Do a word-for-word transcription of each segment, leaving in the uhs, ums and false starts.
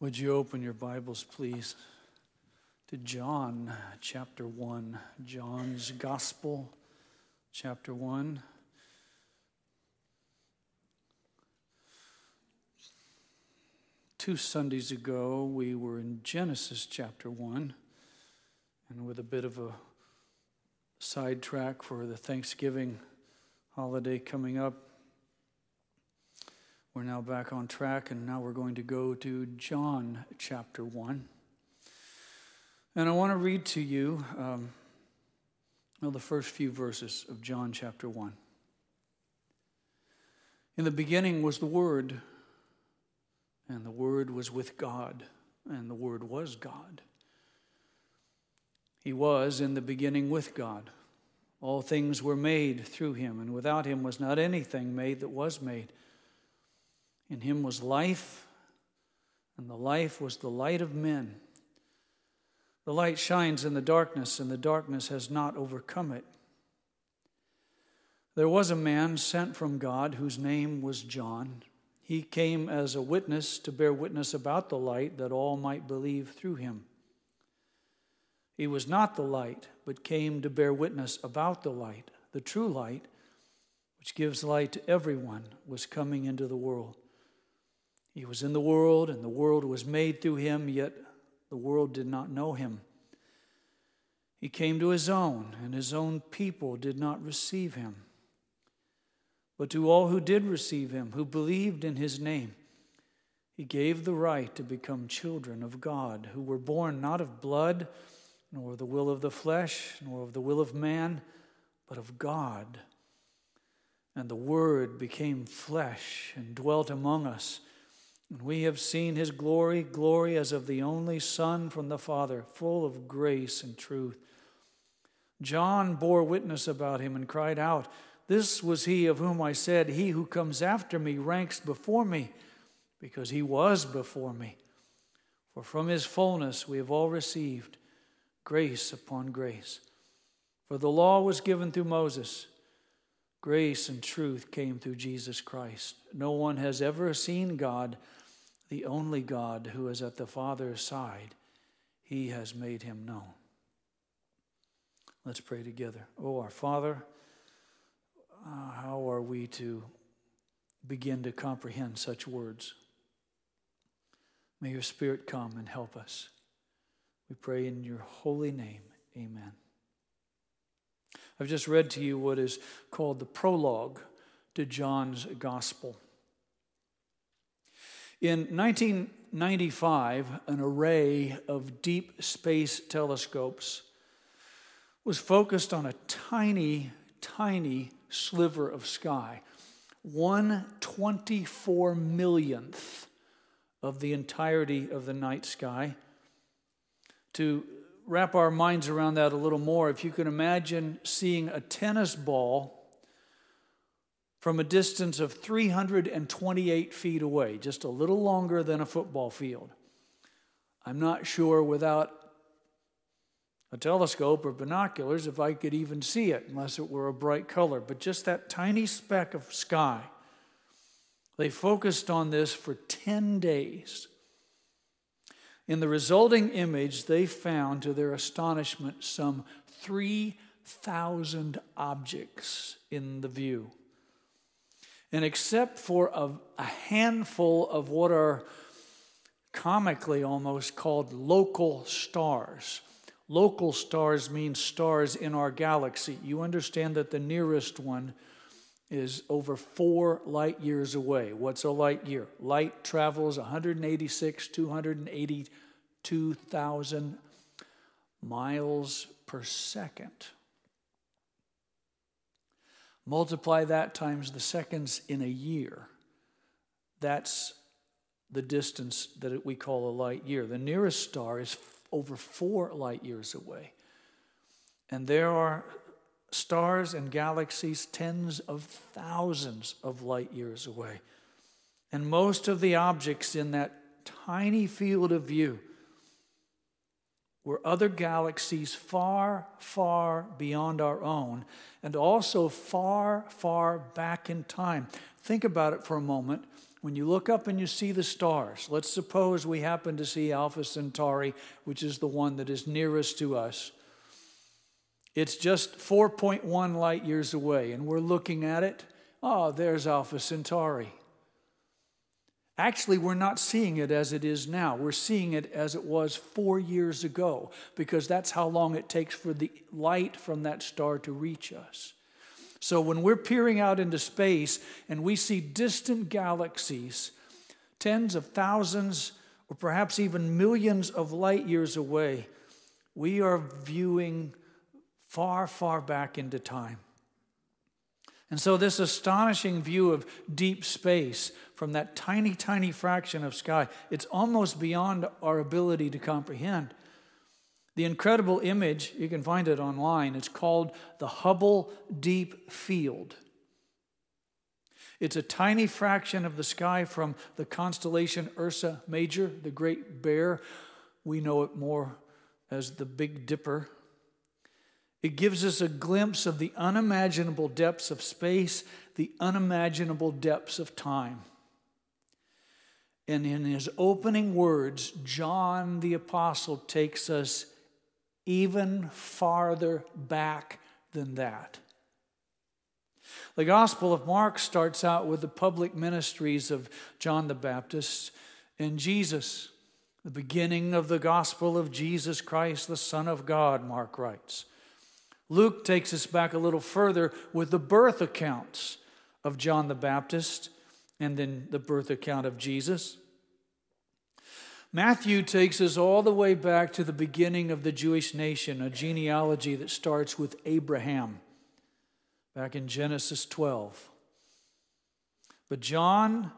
Would you open your Bibles, please, to John chapter one, John's Gospel, chapter one. Two Sundays ago, we were in Genesis chapter one, and with a bit of a sidetrack for the Thanksgiving holiday coming up, we're now back on track, and now we're going to go to John chapter one. And I want to read to you um, well, the first few verses of John chapter one. In the beginning was the Word, and the Word was with God, and the Word was God. He was in the beginning with God. All things were made through him, and without him was not anything made that was made. In him was life, and the life was the light of men. The light shines in the darkness, and the darkness has not overcome it. There was a man sent from God whose name was John. He came as a witness to bear witness about the light, that all might believe through him. He was not the light, but came to bear witness about the light. The true light, which gives light to everyone, was coming into the world. He was in the world, and the world was made through him, yet the world did not know him. He came to his own, and his own people did not receive him. But to all who did receive him, who believed in his name, he gave the right to become children of God, who were born not of blood, nor of the will of the flesh, nor of the will of man, but of God. And the Word became flesh and dwelt among us. And we have seen his glory, glory as of the only Son from the Father, full of grace and truth. John bore witness about him and cried out, "This was he of whom I said, 'He who comes after me ranks before me,' because he was before me. For from his fullness we have all received grace upon grace. For the law was given through Moses. Grace and truth came through Jesus Christ. No one has ever seen God, the only God who is at the Father's side. He has made him known." Let's pray together. Oh, our Father, uh, how are we to begin to comprehend such words? May your Spirit come and help us. We pray in your holy name. Amen. I've just read to you what is called the prologue to John's Gospel. In nineteen ninety-five, an array of deep space telescopes was focused on a tiny, tiny sliver of sky, one twenty-four millionth of the entirety of the night sky. To wrap our minds around that a little more, if you can imagine seeing a tennis ball from a distance of three hundred twenty-eight feet away, just a little longer than a football field. I'm not sure without a telescope or binoculars if I could even see it, unless it were a bright color, but just that tiny speck of sky. They focused on this for ten days. In the resulting image, they found, to their astonishment, some three thousand objects in the view. And except for a, a handful of what are comically almost called local stars. Local stars mean stars in our galaxy. You understand that the nearest one is over four light years away. What's a light year? Light travels one hundred eighty-six, two hundred eighty-two thousand miles per second. Multiply that times the seconds in a year. That's the distance that we call a light year. The nearest star is over four light years away. And there are stars and galaxies tens of thousands of light years away. And most of the objects in that tiny field of view were other galaxies far, far beyond our own, and also far, far back in time. Think about it for a moment. When you look up and you see the stars, let's suppose we happen to see Alpha Centauri, which is the one that is nearest to us. It's just four point one light years away, and we're looking at it. Oh, there's Alpha Centauri. Actually, we're not seeing it as it is now. We're seeing it as it was four years ago, because that's how long it takes for the light from that star to reach us. So when we're peering out into space and we see distant galaxies, tens of thousands or perhaps even millions of light years away, we are viewing far, far back into time. And so this astonishing view of deep space from that tiny, tiny fraction of sky, it's almost beyond our ability to comprehend. The incredible image, you can find it online, it's called the Hubble Deep Field. It's a tiny fraction of the sky from the constellation Ursa Major, the Great Bear. We know it more as the Big Dipper. It gives us a glimpse of the unimaginable depths of space, the unimaginable depths of time. And in his opening words, John the Apostle takes us even farther back than that. The Gospel of Mark starts out with the public ministries of John the Baptist and Jesus, the beginning of the gospel of Jesus Christ, the Son of God, Mark writes. Luke takes us back a little further with the birth accounts of John the Baptist and then the birth account of Jesus. Matthew takes us all the way back to the beginning of the Jewish nation, a genealogy that starts with Abraham, back in Genesis twelve. But John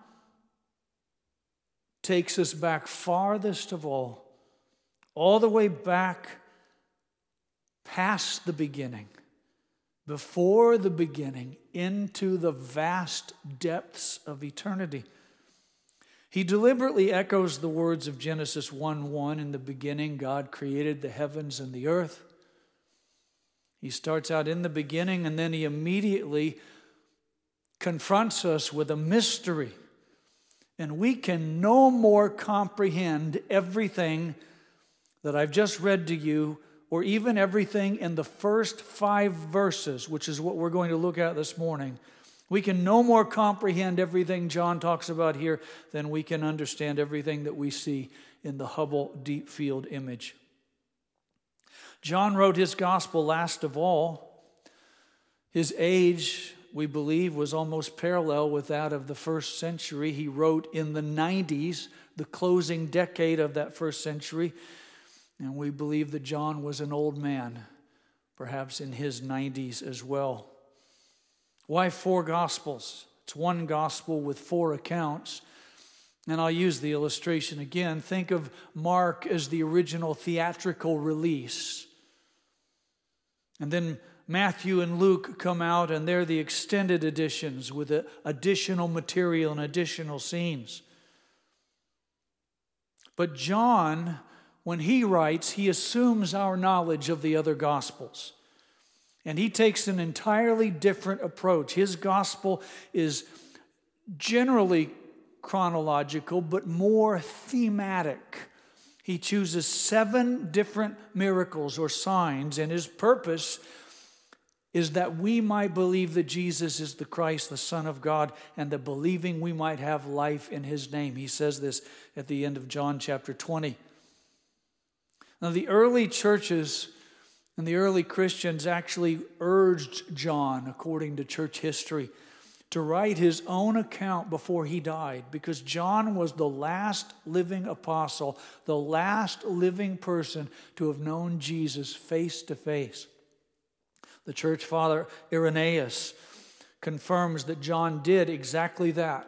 takes us back farthest of all, all the way back past the beginning, before the beginning, into the vast depths of eternity. He deliberately echoes the words of Genesis one one, in the beginning God created the heavens and the earth. He starts out in the beginning, and then he immediately confronts us with a mystery. And we can no more comprehend everything that I've just read to you, or even everything in the first five verses, which is what we're going to look at this morning. We can no more comprehend everything John talks about here than we can understand everything that we see in the Hubble Deep Field image. John wrote his gospel last of all. His age, we believe, was almost parallel with that of the first century. He wrote in the nineties, the closing decade of that first century. And we believe that John was an old man, perhaps in his nineties as well. Why four gospels? It's one gospel with four accounts. And I'll use the illustration again. Think of Mark as the original theatrical release. And then Matthew and Luke come out, and they're the extended editions with additional material and additional scenes. But John, when he writes, he assumes our knowledge of the other gospels. And he takes an entirely different approach. His gospel is generally chronological, but more thematic. He chooses seven different miracles or signs, and his purpose is that we might believe that Jesus is the Christ, the Son of God, and that believing we might have life in his name. He says this at the end of John chapter twenty. Now, the early churches and the early Christians actually urged John, according to church history, to write his own account before he died, because John was the last living apostle, the last living person to have known Jesus face to face. The church father Irenaeus confirms that John did exactly that.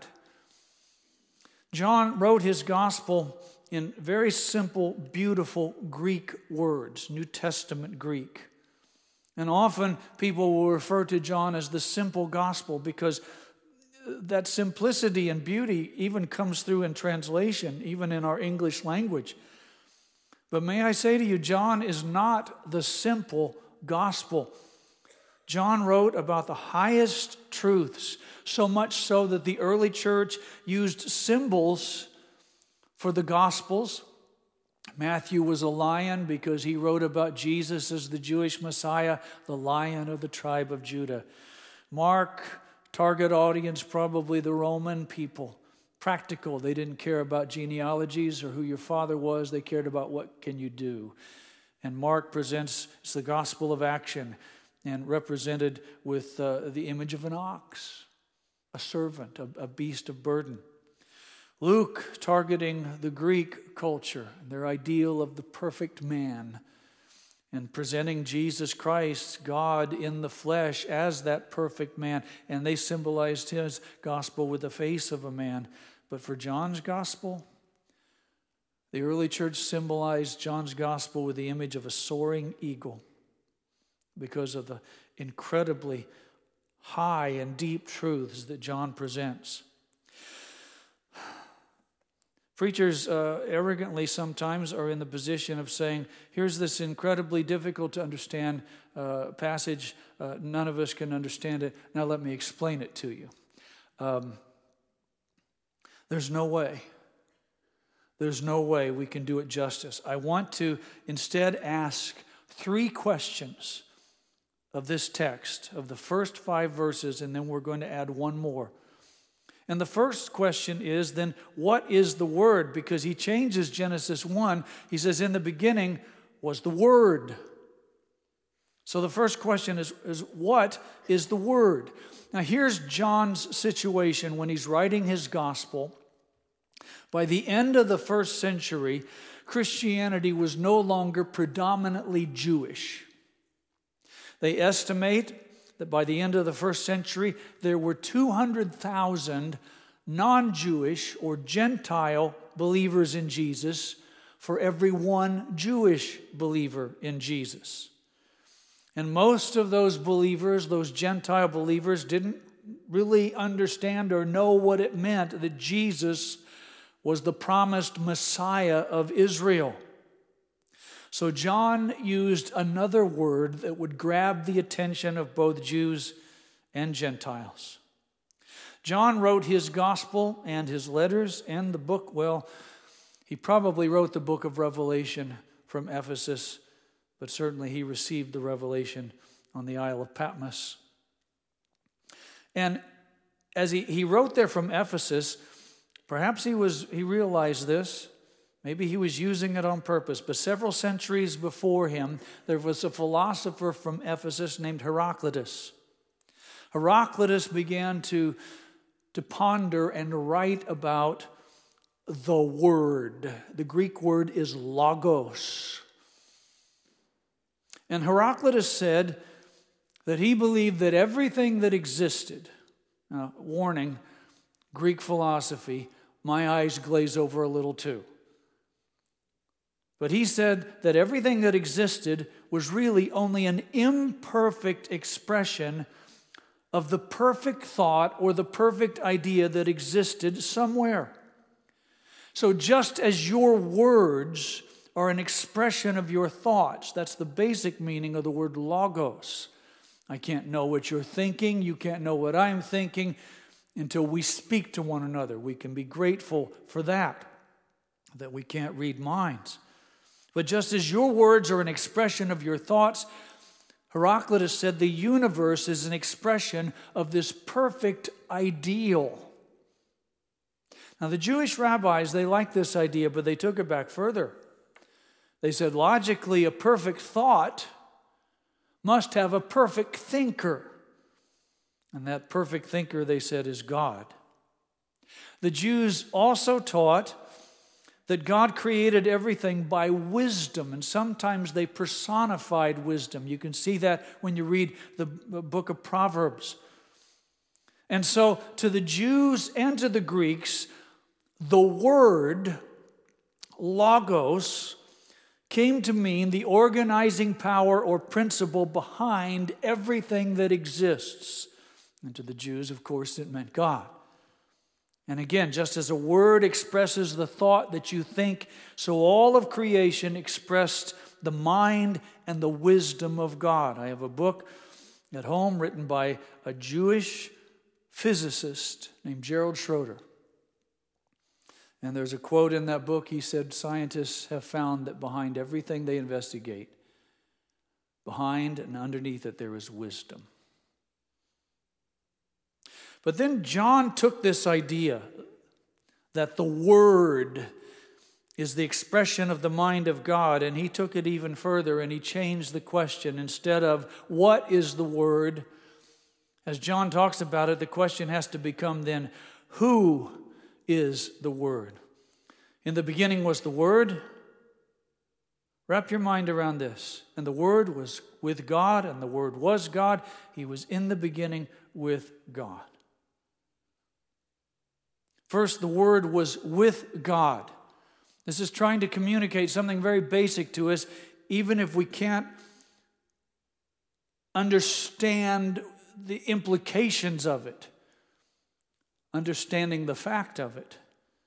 John wrote his gospel in very simple, beautiful Greek words, New Testament Greek. And often people will refer to John as the simple gospel, because that simplicity and beauty even comes through in translation, even in our English language. But may I say to you, John is not the simple gospel. John wrote about the highest truths, so much so that the early church used symbols for the Gospels. Matthew was a lion because he wrote about Jesus as the Jewish Messiah, the Lion of the tribe of Judah. Mark, target audience, probably the Roman people. Practical. They didn't care about genealogies or who your father was. They cared about what can you do. And Mark presents it's the gospel of action and represented with uh, the image of an ox, a servant, a, a beast of burden. Luke, targeting the Greek culture, their ideal of the perfect man, and presenting Jesus Christ, God in the flesh, as that perfect man. And they symbolized his gospel with the face of a man. But for John's gospel, the early church symbolized John's gospel with the image of a soaring eagle because of the incredibly high and deep truths that John presents. Preachers uh, arrogantly sometimes are in the position of saying, here's this incredibly difficult to understand uh, passage. Uh, none of us can understand it. Now let me explain it to you. Um, there's no way. There's no way we can do it justice. I want to instead ask three questions of this text, of the first five verses, and then we're going to add one more. And the first question is then, what is the Word? Because he changes Genesis one. He says, in the beginning was the Word. So the first question is, is what is the Word? Now here's John's situation when he's writing his gospel. By the end of the first century, Christianity was no longer predominantly Jewish. They estimate that by the end of the first century, there were two hundred thousand non-Jewish or Gentile believers in Jesus for every one Jewish believer in Jesus. And most of those believers, those Gentile believers, didn't really understand or know what it meant that Jesus was the promised Messiah of Israel. So John used another word that would grab the attention of both Jews and Gentiles. John wrote his gospel and his letters and the book, well, he probably wrote the book of Revelation from Ephesus, but certainly he received the revelation on the Isle of Patmos. And as he, he wrote there from Ephesus, perhaps he was he realized this. Maybe he was using it on purpose. But several centuries before him, there was a philosopher from Ephesus named Heraclitus. Heraclitus began to, to ponder and write about the Word. The Greek word is logos. And Heraclitus said that he believed that everything that existed, now, warning, Greek philosophy, my eyes glaze over a little too. But he said that everything that existed was really only an imperfect expression of the perfect thought or the perfect idea that existed somewhere. So just as your words are an expression of your thoughts, that's the basic meaning of the word logos. I can't know what you're thinking, you can't know what I'm thinking until we speak to one another. We can be grateful for that, that we can't read minds. But just as your words are an expression of your thoughts, Heraclitus said the universe is an expression of this perfect ideal. Now the Jewish rabbis, they liked this idea, but they took it back further. They said logically a perfect thought must have a perfect thinker. And that perfect thinker, they said, is God. The Jews also taught that God created everything by wisdom, and sometimes they personified wisdom. You can see that when you read the book of Proverbs. And so to the Jews and to the Greeks, the word logos came to mean the organizing power or principle behind everything that exists. And to the Jews, of course, it meant God. And again, just as a word expresses the thought that you think, so all of creation expressed the mind and the wisdom of God. I have a book at Home, written by a Jewish physicist named Gerald Schroeder. And there's a quote in that book. He said, scientists have found that behind everything they investigate, behind and underneath it, there is wisdom. But then John took this idea that the Word is the expression of the mind of God, and he took it even further, and he changed the question. Instead of, what is the Word? As John talks about it, the question has to become then, who is the Word? In the beginning was the Word. Wrap your mind around this. And the Word was with God, and the Word was God. He was in the beginning with God. First, the Word was with God. This is trying to communicate something very basic to us, even if we can't understand the implications of it. Understanding the fact of it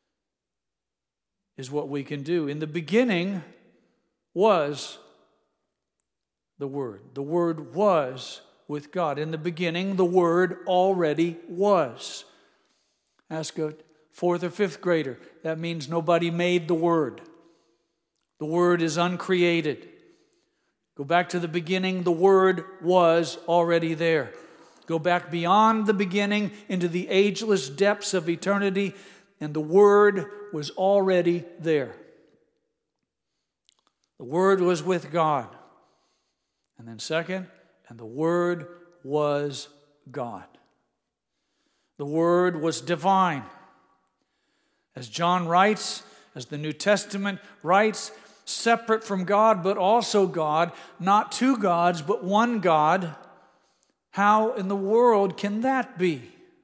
is what we can do. In the beginning was the Word. The Word was with God. In the beginning, the Word already was. Ask a fourth or fifth grader. That means nobody made the Word. The Word is uncreated. Go back to the beginning. The Word was already there. Go back beyond the beginning into the ageless depths of eternity, and the Word was already there. The Word was with God. And then second, and the Word was God. The Word was divine. As John writes, as the New Testament writes, separate from God, but also God, not two gods, but one God. How in the world can that be?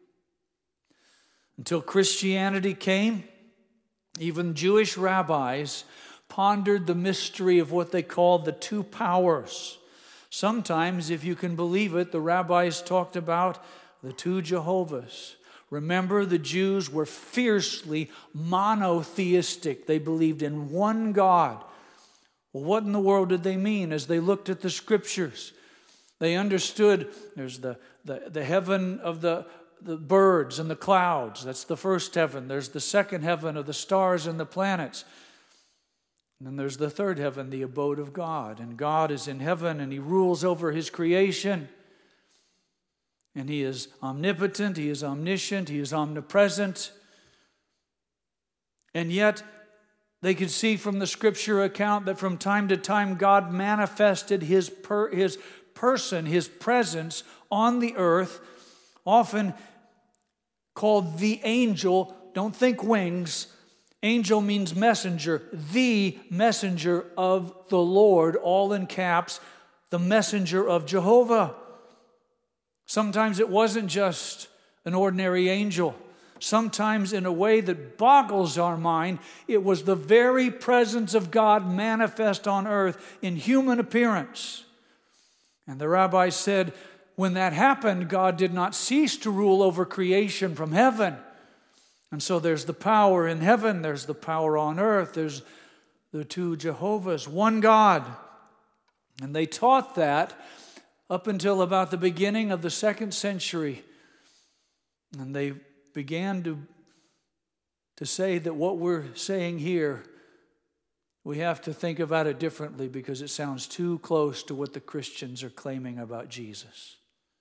Until Christianity came, even Jewish rabbis pondered the mystery of what they called the two powers. Sometimes, if you can believe it, the rabbis talked about the two Jehovahs. Remember, the Jews were fiercely monotheistic. They believed in one God. Well, what in the world did they mean as they looked at the Scriptures? They understood there's the, the, the heaven of the, the birds and the clouds. That's the first heaven. There's the second heaven of the stars and the planets. And then there's the third heaven, the abode of God. And God is in heaven, and He rules over His creation. And He is omnipotent, He is omniscient, He is omnipresent. And yet, they could see from the Scripture account that from time to time God manifested His, per, his person, His presence on the earth, often called the angel. Don't think wings. Angel means messenger. The messenger of the Lord, all in caps, the messenger of Jehovah. Sometimes it wasn't just an ordinary angel. Sometimes in a way that boggles our mind, it was the very presence of God manifest on earth in human appearance. And the rabbi said, when that happened, God did not cease to rule over creation from heaven. And so there's the power in heaven, there's the power on earth, there's the two Jehovahs, one God. And they taught that up until about the beginning of the second century. And they began to, to say that what we're saying here, we have to think about it differently because it sounds too close to what the Christians are claiming about Jesus.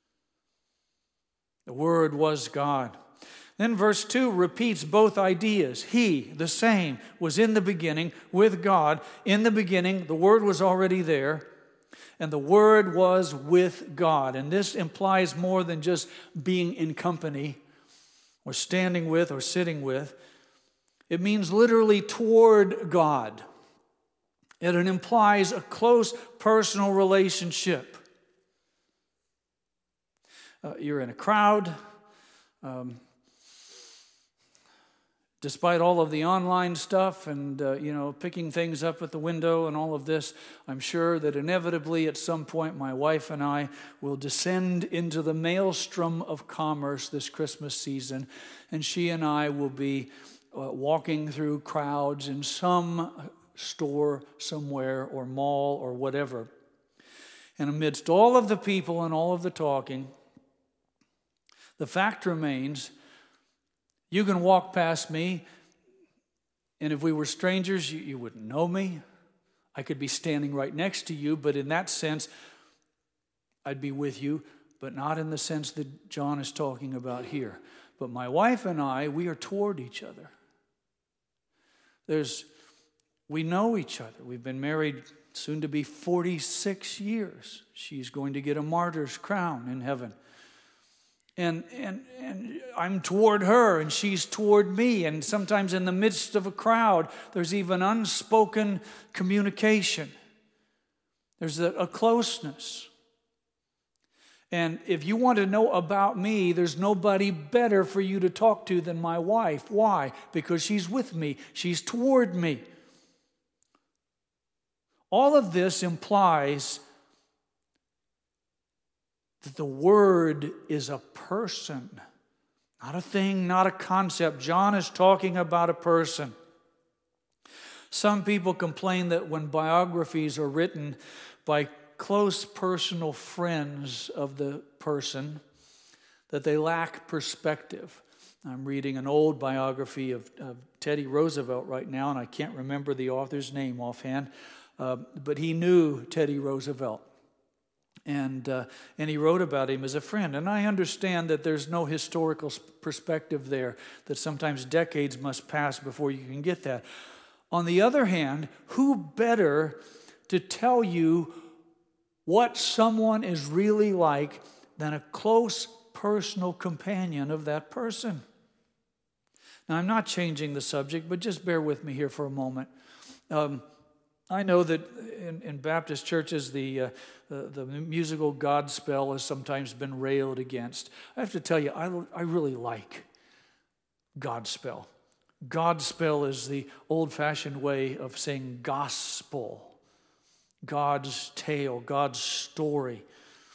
The Word was God. Then verse two repeats both ideas. He, the same, was in the beginning with God. In the beginning, the Word was already there. And the Word was with God. And this implies more than just being in company or standing with or sitting with. It means literally toward God. And it implies a close personal relationship. Uh, you're in a crowd. Um, Despite all of the online stuff and, uh, you know, picking things up at the window and all of this, I'm sure that inevitably at some point my wife and I will descend into the maelstrom of commerce this Christmas season, and she and I will be uh, walking through crowds in some store somewhere or mall or whatever. And amidst all of the people and all of the talking, the fact remains, you can walk past me, and if we were strangers, you, you wouldn't know me. I could be standing right next to you, but in that sense, I'd be with you, but not in the sense that John is talking about here. But my wife and I, we are toward each other. There's, we know each other. We've been married soon to be forty-six years. She's going to get a martyr's crown in heaven. And, and, and I'm toward her, and she's toward me. And sometimes in the midst of a crowd, there's even unspoken communication. There's a, a closeness. And if you want to know about me, there's nobody better for you to talk to than my wife. Why? Because she's with me. She's toward me. All of this implies that the Word is a person, not a thing, not a concept. John is talking about a person. Some people complain that when biographies are written by close personal friends of the person, that they lack perspective. I'm reading an old biography of, of Teddy Roosevelt right now, and I can't remember the author's name offhand, uh, but he knew Teddy Roosevelt. And uh, and he wrote about him as a friend. And I understand that there's no historical perspective there, that sometimes decades must pass before you can get that. On the other hand, who better to tell you what someone is really like than a close personal companion of that person? Now, I'm not changing the subject, but just bear with me here for a moment. Um, I know that in, in Baptist churches, the, uh, the the musical Godspell has sometimes been railed against. I have to tell you, I, I really like Godspell. Godspell is the old-fashioned way of saying gospel, God's tale, God's story.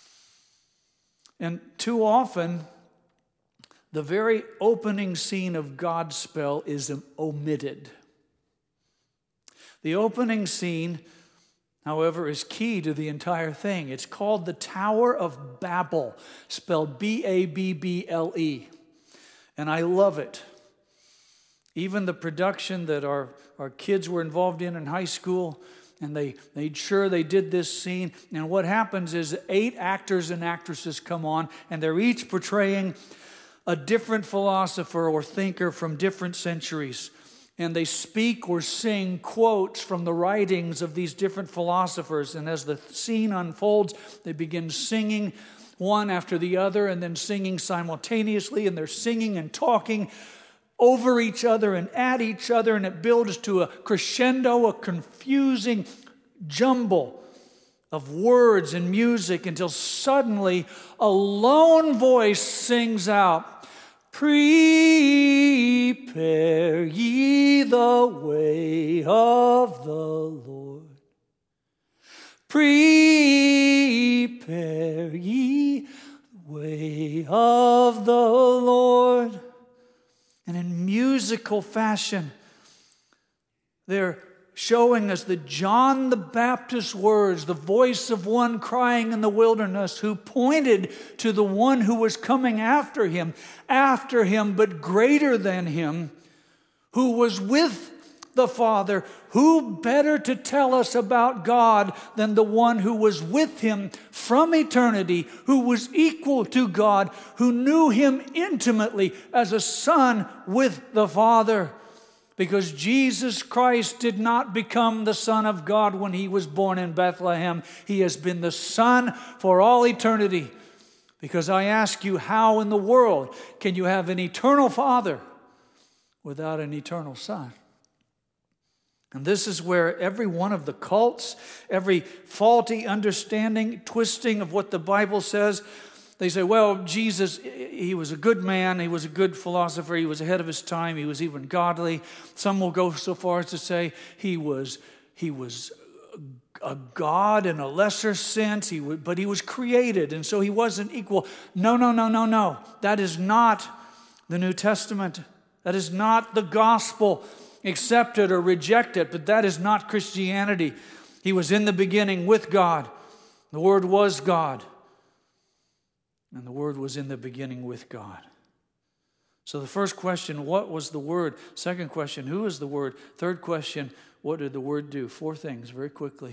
And too often, the very opening scene of Godspell is omitted. The opening scene, however, is key to the entire thing. It's called the Tower of Babel, spelled B A B B L E. And I love it. Even the production that our, our kids were involved in in high school, and they made sure they did this scene. And what happens is eight actors and actresses come on, and they're each portraying a different philosopher or thinker from different centuries. And they speak or sing quotes from the writings of these different philosophers. And as the scene unfolds, they begin singing one after the other and then singing simultaneously. And they're singing and talking over each other and at each other. And it builds to a crescendo, a confusing jumble of words and music until suddenly a lone voice sings out, "Prepare ye the way of the Lord. Prepare ye the way of the Lord." And in musical fashion, they're showing us that John the Baptist's words, the voice of one crying in the wilderness, who pointed to the one who was coming after him, after him, but greater than him, who was with the Father. Who better to tell us about God than the one who was with him from eternity, who was equal to God, who knew him intimately as a son with the Father? Because Jesus Christ did not become the Son of God when he was born in Bethlehem. He has been the Son for all eternity. Because I ask you, how in the world can you have an eternal Father without an eternal Son? And this is where every one of the cults, every faulty understanding, twisting of what the Bible says, they say, well, Jesus, he was a good man, he was a good philosopher, he was ahead of his time, he was even godly. Some will go so far as to say he was he was a God in a lesser sense, he was, but he was created, and so he wasn't equal. No, no, no, no, no. That is not the New Testament. That is not the gospel. Accept it or reject it, but that is not Christianity. He was in the beginning with God. The Word was God. And the Word was in the beginning with God. So the first question, what was the Word? Second question, who is the Word? Third question, what did the Word do? Four things very quickly.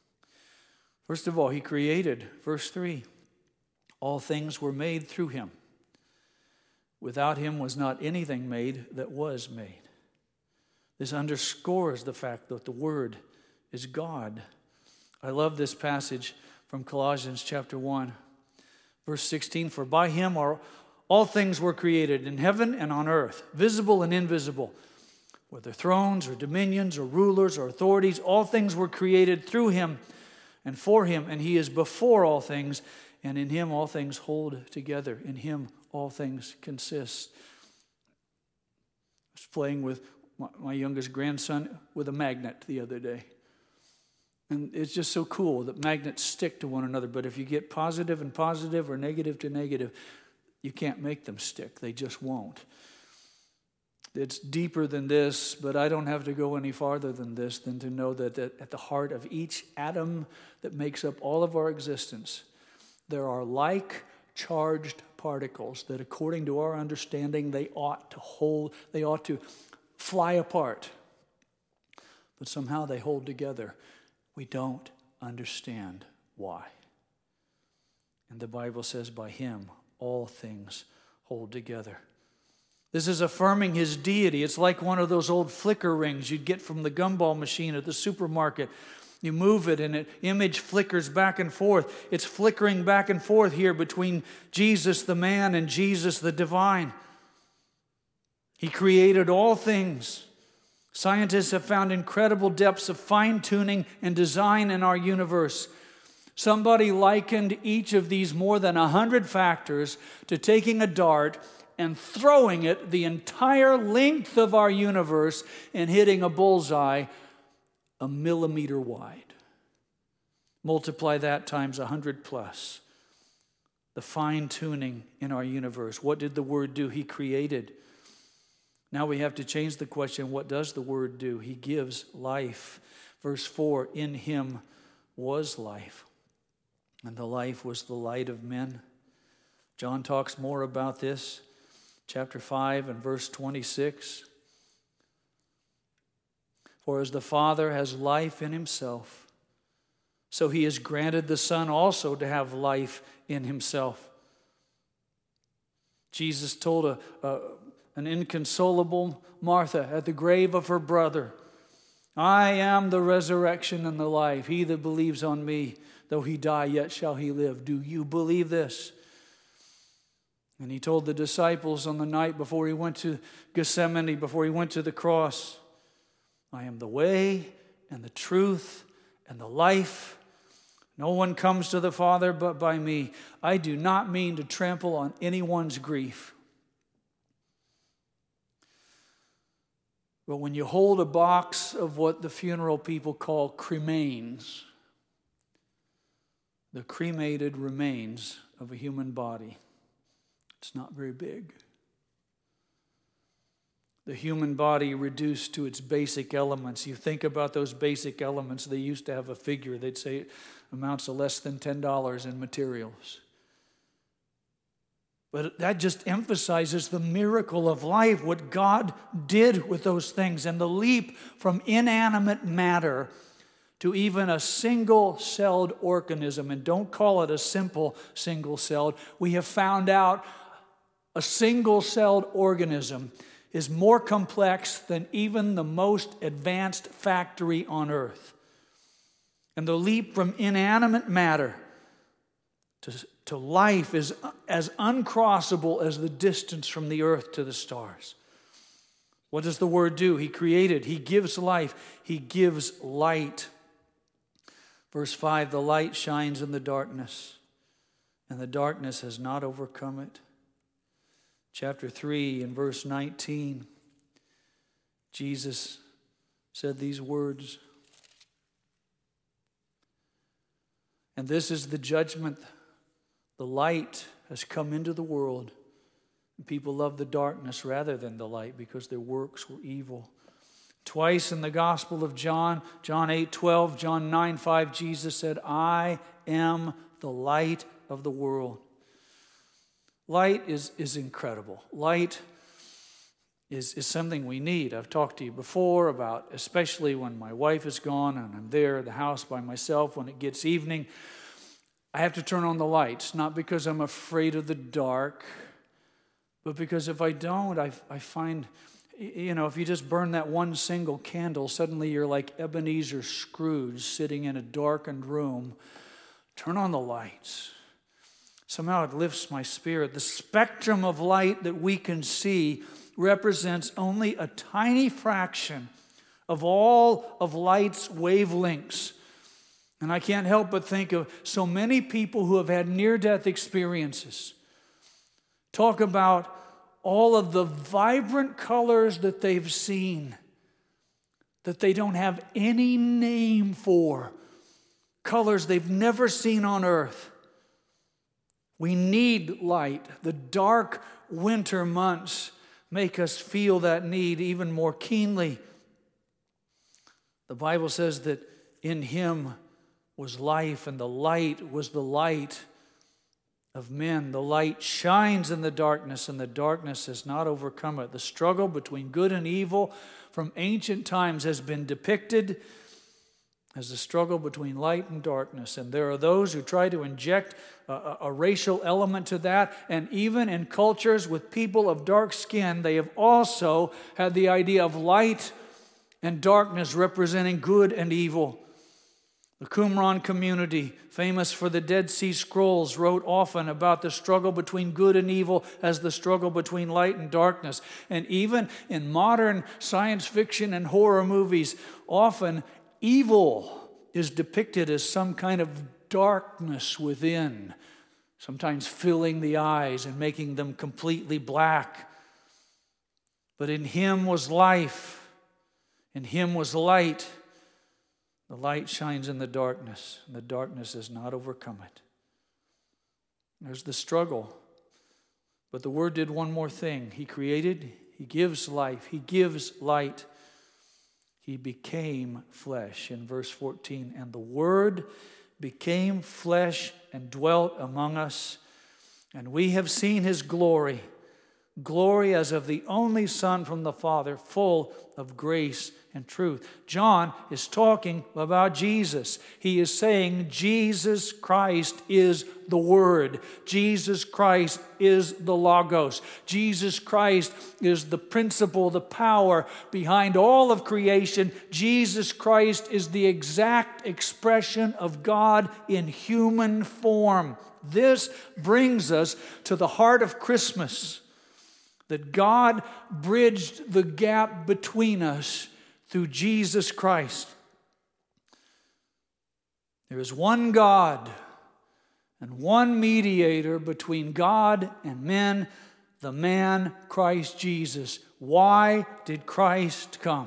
First of all, He created. Verse three, all things were made through Him. Without Him was not anything made that was made. This underscores the fact that the Word is God. I love this passage from Colossians chapter one, verse sixteen. For by Him are all things were created in heaven and on earth, visible and invisible. Whether thrones or dominions or rulers or authorities, all things were created through Him and for Him. And He is before all things, and in Him all things hold together. In Him all things consist. I was playing with my youngest grandson with a magnet the other day. And it's just so cool that magnets stick to one another. But if you get positive and positive or negative to negative, you can't make them stick. They just won't. It's deeper than this, but I don't have to go any farther than this than to know that, that at the heart of each atom that makes up all of our existence, there are like charged particles that according to our understanding, they ought to hold, they ought to fly apart. But somehow they hold together. We don't understand why. And the Bible says by Him, all things hold together. This is affirming His deity. It's like one of those old flicker rings you'd get from the gumball machine at the supermarket. You move it and an image flickers back and forth. It's flickering back and forth here between Jesus the man and Jesus the divine. He created all things. Scientists have found incredible depths of fine-tuning and design in our universe. Somebody likened each of these more than a hundred factors to taking a dart and throwing it the entire length of our universe and hitting a bullseye a millimeter wide. Multiply that times a hundred plus. The fine-tuning in our universe. What did the Word do? He created. Now we have to change the question, what does the Word do? He gives life. Verse four, in Him was life, and the life was the light of men. John talks more about this, chapter five and verse twenty-six. For as the Father has life in Himself, so He has granted the Son also to have life in Himself. Jesus told a, a an inconsolable Martha at the grave of her brother, I am the resurrection and the life. He that believes on me, though he die, yet shall he live. Do you believe this? And He told the disciples on the night before He went to Gethsemane, before He went to the cross, I am the way and the truth and the life. No one comes to the Father but by me. I do not mean to trample on anyone's grief. But when you hold a box of what the funeral people call cremains, the cremated remains of a human body, it's not very big. The human body reduced to its basic elements. You think about those basic elements. They used to have a figure. They'd say it amounts to less than ten dollars in materials. But that just emphasizes the miracle of life, what God did with those things, and the leap from inanimate matter to even a single-celled organism. And don't call it a simple single-celled. We have found out a single-celled organism is more complex than even the most advanced factory on earth. And the leap from inanimate matter to, to life is as uncrossable as the distance from the earth to the stars. What does the Word do? He created. He gives life. He gives light. Verse five, the light shines in the darkness, and the darkness has not overcome it. Chapter three and verse nineteen, Jesus said these words, and this is the judgment. The light has come into the world, and people love the darkness rather than the light because their works were evil. Twice in the Gospel of John, John eight twelve, John nine five, Jesus said, I am the light of the world. Light is, is incredible. Light is, is something we need. I've talked to you before about, especially when my wife is gone and I'm there at the house by myself, when it gets evening, I have to turn on the lights, not because I'm afraid of the dark, but because if I don't, I, I find, you know, if you just burn that one single candle, suddenly you're like Ebenezer Scrooge sitting in a darkened room. Turn on the lights. Somehow it lifts my spirit. The spectrum of light that we can see represents only a tiny fraction of all of light's wavelengths. And I can't help but think of so many people who have had near-death experiences. Talk about all of the vibrant colors that they've seen that they don't have any name for. Colors they've never seen on earth. We need light. The dark winter months make us feel that need even more keenly. The Bible says that in Him was life, and the light was the light of men. The light shines in the darkness, and the darkness has not overcome it. The struggle between good and evil from ancient times has been depicted as the struggle between light and darkness. And there are those who try to inject a, a, a racial element to that. And even in cultures with people of dark skin, they have also had the idea of light and darkness representing good and evil. The Qumran community, famous for the Dead Sea Scrolls, wrote often about the struggle between good and evil as the struggle between light and darkness. And even in modern science fiction and horror movies, often evil is depicted as some kind of darkness within, sometimes filling the eyes and making them completely black. But in Him was life. In Him was light. The light shines in the darkness, and the darkness has not overcome it. There's the struggle. But the Word did one more thing. He created, He gives life, He gives light. He became flesh in verse fourteen. And the Word became flesh and dwelt among us. And we have seen His glory. Glory as of the only Son from the Father, full of grace and truth. John is talking about Jesus. He is saying Jesus Christ is the Word. Jesus Christ is the Logos. Jesus Christ is the principle, the power behind all of creation. Jesus Christ is the exact expression of God in human form. This brings us to the heart of Christmas. That God bridged the gap between us through Jesus Christ. There is one God and one mediator between God and men, the man Christ Jesus. Why did Christ come?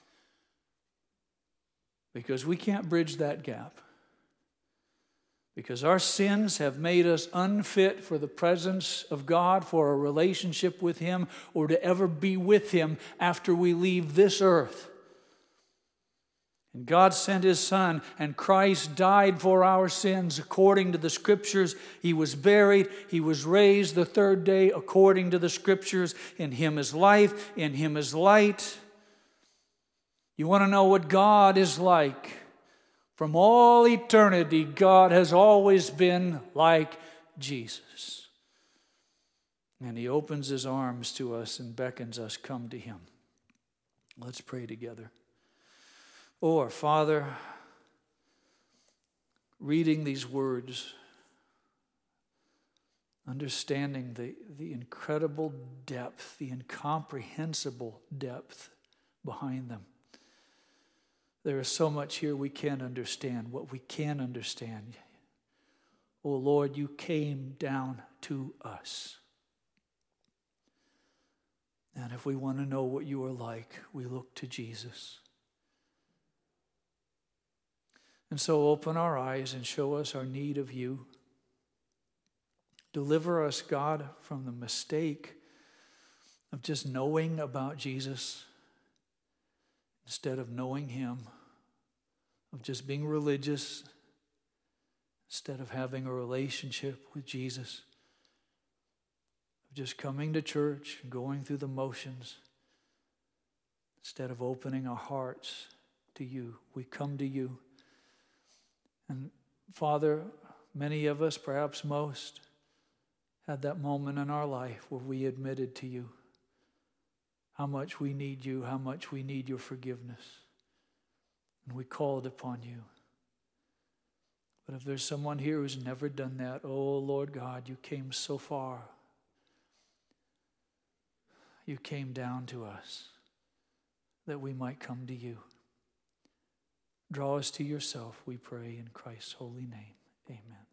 Because we can't bridge that gap. Because our sins have made us unfit for the presence of God, for a relationship with Him, or to ever be with Him after we leave this earth. And God sent His Son, and Christ died for our sins according to the Scriptures. He was buried. He was raised the third day according to the Scriptures. In Him is life. In Him is light. You want to know what God is like? From all eternity, God has always been like Jesus. And He opens His arms to us and beckons us, come to Him. Let's pray together. Oh, our Father, reading these words, understanding the, the incredible depth, the incomprehensible depth behind them. There is so much here we can't understand. What we can understand, oh Lord, you came down to us. And if we want to know what you are like, we look to Jesus. And so open our eyes and show us our need of you. Deliver us, God, from the mistake of just knowing about Jesus instead of knowing Him, of just being religious, instead of having a relationship with Jesus, of just coming to church and going through the motions, instead of opening our hearts to you, we come to you. And Father, many of us, perhaps most, had that moment in our life where we admitted to you how much we need you, how much we need your forgiveness. And we called upon you. But if there's someone here who's never done that, oh Lord God, you came so far. You came down to us that we might come to you. Draw us to yourself, we pray in Christ's holy name. Amen.